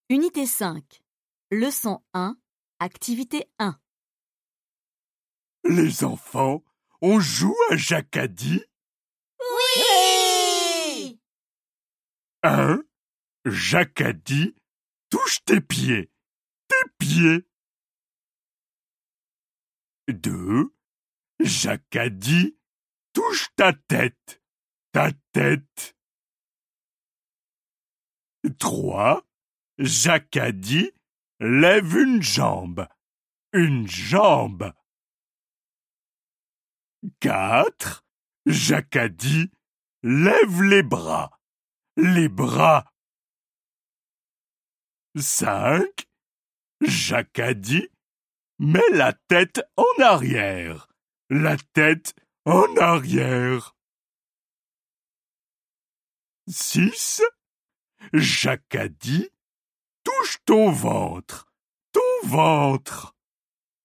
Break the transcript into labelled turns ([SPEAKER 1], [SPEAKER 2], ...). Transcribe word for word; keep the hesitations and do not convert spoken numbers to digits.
[SPEAKER 1] Unité cinq. Leçon un. Activité un.
[SPEAKER 2] Les enfants, on joue à Jacadie?
[SPEAKER 3] Oui!
[SPEAKER 2] un. Jacadie, touche tes pieds. Tes pieds. deux. Jacadie, touche ta tête. Ta tête. trois. Jacadie, lève une jambe. Une jambe. quatre. Jacadie, lève les bras. Les bras. cinq. Jacadie, mets la tête en arrière. La tête en arrière. six. Jacadie, touche ton ventre. Ton ventre.